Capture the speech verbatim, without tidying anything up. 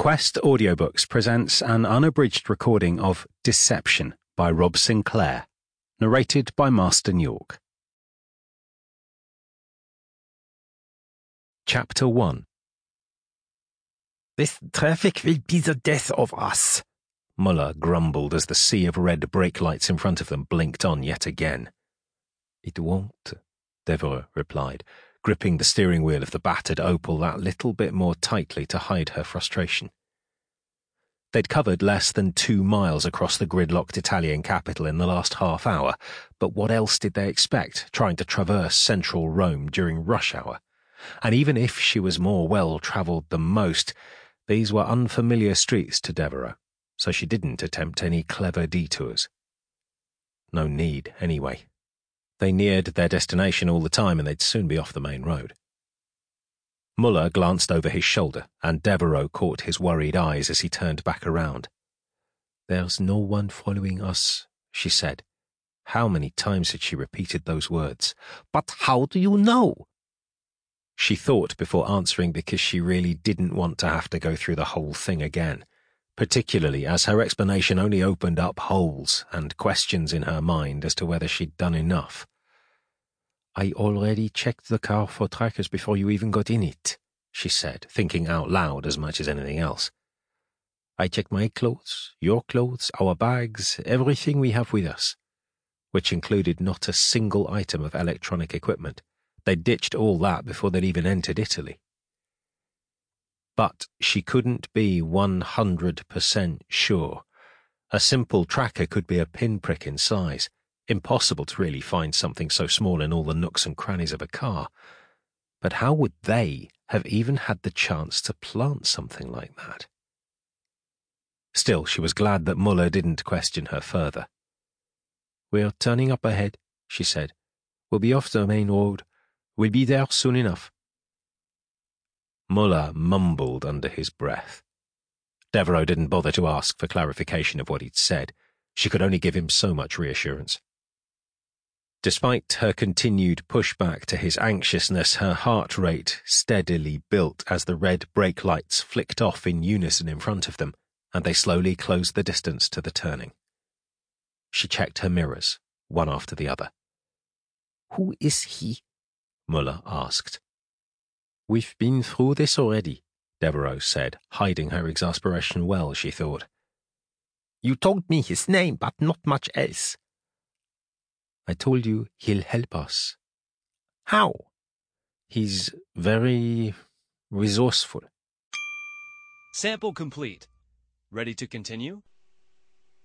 Quest Audiobooks presents an unabridged recording of Deception by Rob Sinclair, narrated by Marston York. Chapter one. "This traffic will be the death of us," Muller grumbled as the sea of red brake lights in front of them blinked on yet again. "It won't," Devereux replied, gripping the steering wheel of the battered Opel that little bit more tightly to hide her frustration. They'd covered less than two miles across the gridlocked Italian capital in the last half hour, but what else did they expect, trying to traverse central Rome during rush hour? And even if she was more well-travelled than most, these were unfamiliar streets to Devereux, so she didn't attempt any clever detours. No need, anyway. They neared their destination all the time and they'd soon be off the main road. Muller glanced over his shoulder, and Devereux caught his worried eyes as he turned back around. "There's no one following us," she said. How many times had she repeated those words? "But how do you know?" She thought before answering because she really didn't want to have to go through the whole thing again, particularly as her explanation only opened up holes and questions in her mind as to whether she'd done enough. "I already checked the car for trackers before you even got in it," she said, thinking out loud as much as anything else. "I checked my clothes, your clothes, our bags, everything we have with us," which included not a single item of electronic equipment. They'd ditched all that before they'd even entered Italy. But she couldn't be one hundred percent sure. A simple tracker could be a pinprick in size. Impossible to really find something so small in all the nooks and crannies of a car. But how would they have even had the chance to plant something like that? Still, she was glad that Muller didn't question her further. "We're turning up ahead," she said. "We'll be off the main road. We'll be there soon enough." Muller mumbled under his breath. Devereux didn't bother to ask for clarification of what he'd said. She could only give him so much reassurance. Despite her continued pushback to his anxiousness, her heart rate steadily built as the red brake lights flicked off in unison in front of them, and they slowly closed the distance to the turning. She checked her mirrors, one after the other. "Who is he?" Muller asked. "We've been through this already," Devereux said, hiding her exasperation well, she thought. "You told me his name, but not much else." "I told you he'll help us." "How?" "He's very resourceful." Sample complete. Ready to continue?